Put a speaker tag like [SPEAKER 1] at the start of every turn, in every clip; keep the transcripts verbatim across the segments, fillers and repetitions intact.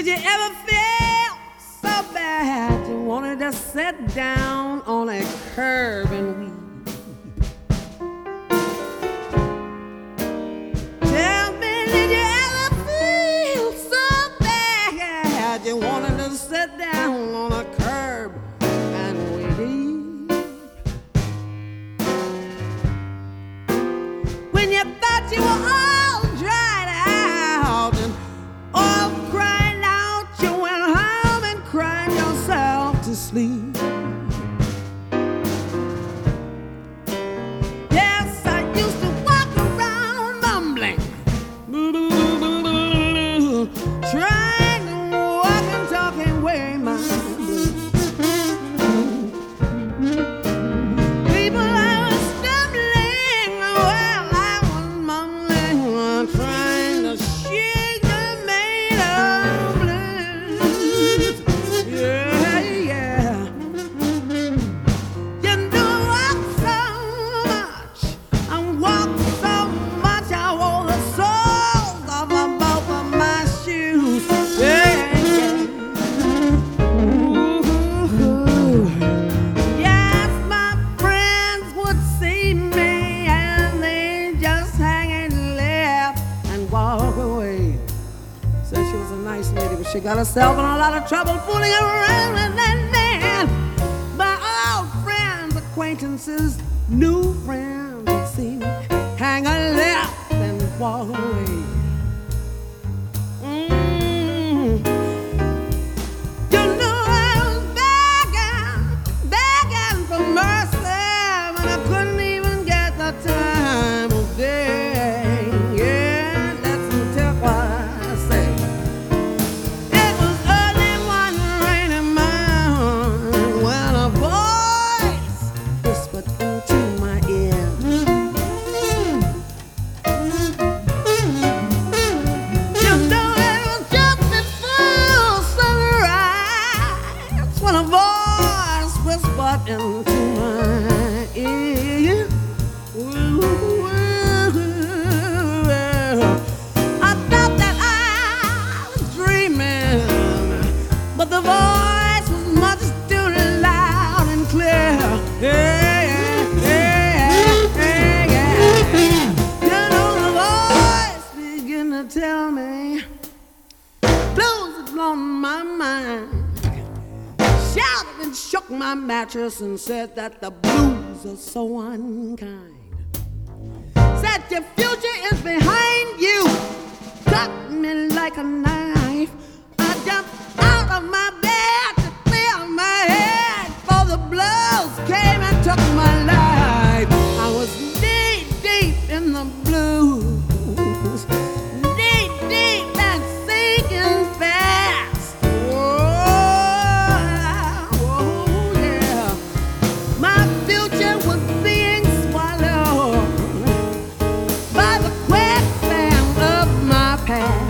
[SPEAKER 1] Did you ever feel so bad you wanted to sit down on a curb and weep? Tell me, did you ever feel so bad you wanted to sit down on a curb and weep? When you thought you were all dried out and all crying out, you went home and cried yourself to sleep. Yes, I used to walk around mumbling, trying to walk and talk away my blues. People, I was stumbling, well, I was mumbling, trying to shake the made of blues. Yeah, yeah. You know, I walked so much, I walked so much, I wore the soles of both of my shoes. Yeah, yeah. Ooh. Yes, my friends would see me and they just hang and laugh and walk away. Said she was a nice lady, but she got herself in a lot of trouble fooling around with that man. My old friends, acquaintances, new friends would see me hang a left and walk away. Mm. You know I was begging, begging for mercy when I couldn't even get the time of day. Yeah, that's tell what I say. It was early one rainy morning when a voice whispered into my ear. You know it was just before sunrise when a voice whispered into my ear. Ooh, I thought that I was dreaming, but the voice was much too loud and clear. Yeah, yeah, yeah, yeah, yeah. You know the voice began to tell me blues had blown my mind. Shouted and shook my mattress and said that the blues are so unkind. Said your future is behind you. Cut me like a knife. I jumped out of my bed to clear my head, for the blues came and took my life. I was knee deep in the blues, knee deep and sinking fast. Oh, oh yeah. My future was being swallowed by the quicksand of my past.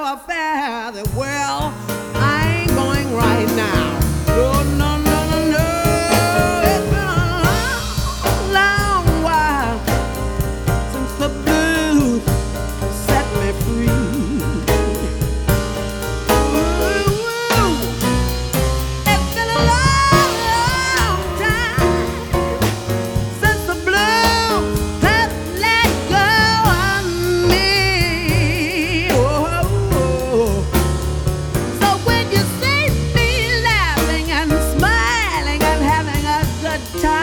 [SPEAKER 1] affair that, well, I ain't going right now. Oh, no, no, no, no. It's been a long, long while since the blues set me free. Time.